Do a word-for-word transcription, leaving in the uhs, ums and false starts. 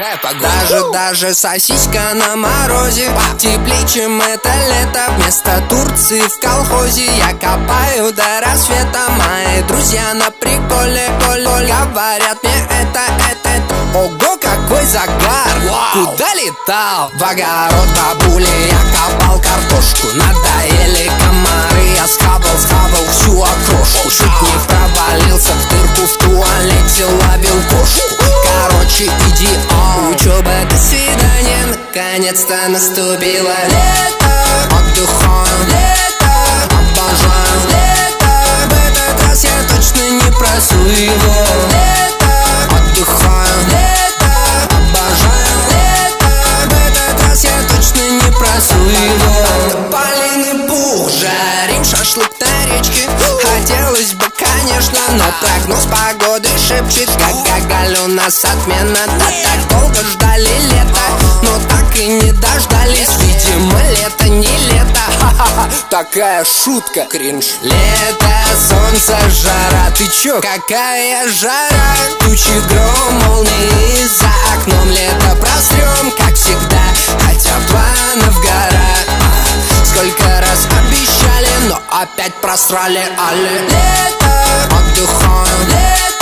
Какая погода? Даже, даже сосиска на морозе теплее, чем это лето. Вместо Турции в колхозе я копаю до рассвета. Мои друзья на приколе, коль, говорят мне это, это, это. Ого, какой загар! Вау. Куда летал? В огород бабули я копал картошку. Надоели комары, я схавал, схавал всю окрошку. Чуть не провалился в дырку в туалете, ловил кошку. Короче, идеал. Учеба, до свидания, наконец-то наступило лето. Отдыхаем, лето, обожаем лето. В этот раз я точно не просу его. Лето, отдыхаем, лето, обожаем лето. В этот раз я точно не просу его. Тополиный пух, жарим шашлык на речке. Хотелось бы, конечно, но прогноз погоды шепчет: га-га-галь, у нас отмена. Да так долго ждали лета, но так и не дождались. Видимо, лето не лето. Ха-ха-ха, такая шутка, кринж. Лето, солнце, жара. Ты чё, какая жара? Тучи, гром, молнии за окном. Лето просрём, как всегда, хотя планов гора. Сколько раз обещали, но опять просрали. Але лето, отдыхаем, лето.